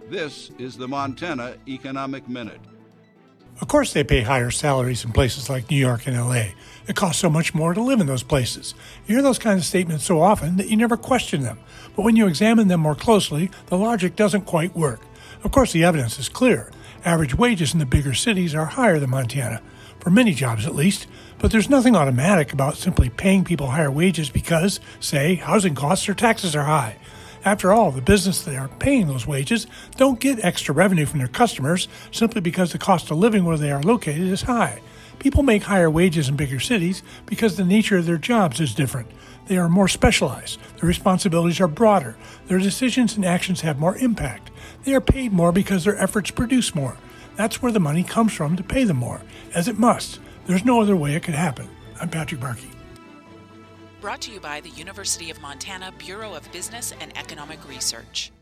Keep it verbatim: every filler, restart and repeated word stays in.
This is the Montana Economic Minute. Of course they pay higher salaries in places like New York and L A. It costs so much more to live in those places. You hear those kinds of statements so often that you never question them. But when you examine them more closely, the logic doesn't quite work. Of course, the evidence is clear. Average wages in the bigger cities are higher than Montana, for many jobs at least. But there's nothing automatic about simply paying people higher wages because, say, housing costs or taxes are high. After all, the business that are paying those wages don't get extra revenue from their customers simply because the cost of living where they are located is high. People make higher wages in bigger cities because the nature of their jobs is different. They are more specialized. Their responsibilities are broader. Their decisions and actions have more impact. They are paid more because their efforts produce more. That's where the money comes from to pay them more, as it must. There's no other way it could happen. I'm Patrick Barkey. Brought to you by the University of Montana Bureau of Business and Economic Research.